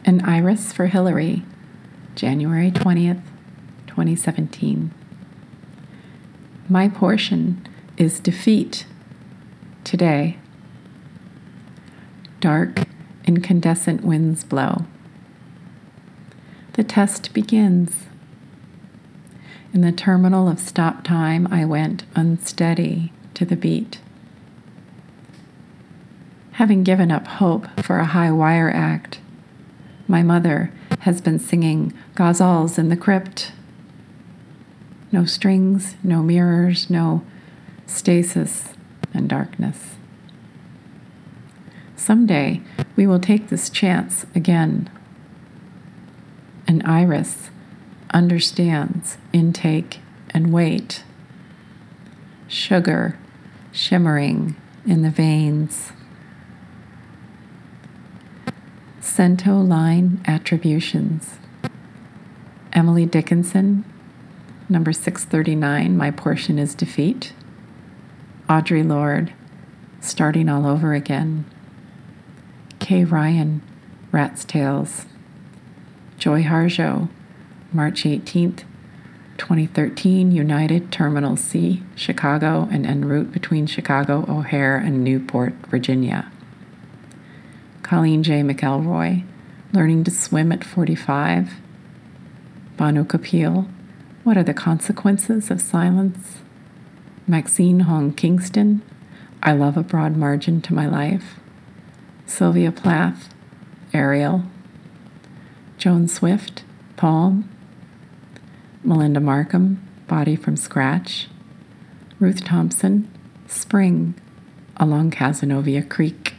An Iris for Hillary, January 20th, 2017. My portion is defeat today. Dark, incandescent winds blow. The test begins. In the terminal of stop time, I went unsteady to the beat. Having given up hope for a high wire act, my mother has been singing ghazals in the crypt. No strings, no mirrors, no stasis and darkness. Someday we will take this chance again. An iris understands intake and weight. Sugar shimmering in the veins. Cento line attributions. Emily Dickinson, number 639, My Portion is Defeat. Audre Lorde, Starting All Over Again. Kay Ryan, Rat's Tales. Joy Harjo, March 18th, 2013, United Terminal C, Chicago, and en route between Chicago, O'Hare, and Newport, Virginia. Colleen J. McElroy, Learning to Swim at 45. Banu Kapil, What Are the Consequences of Silence? Maxine Hong Kingston, I Love a Broad Margin to My Life. Sylvia Plath, Ariel. Joan Swift, Poem. Melinda Markham, Body from Scratch. Ruth Thompson, Spring, Along Cazenovia Creek.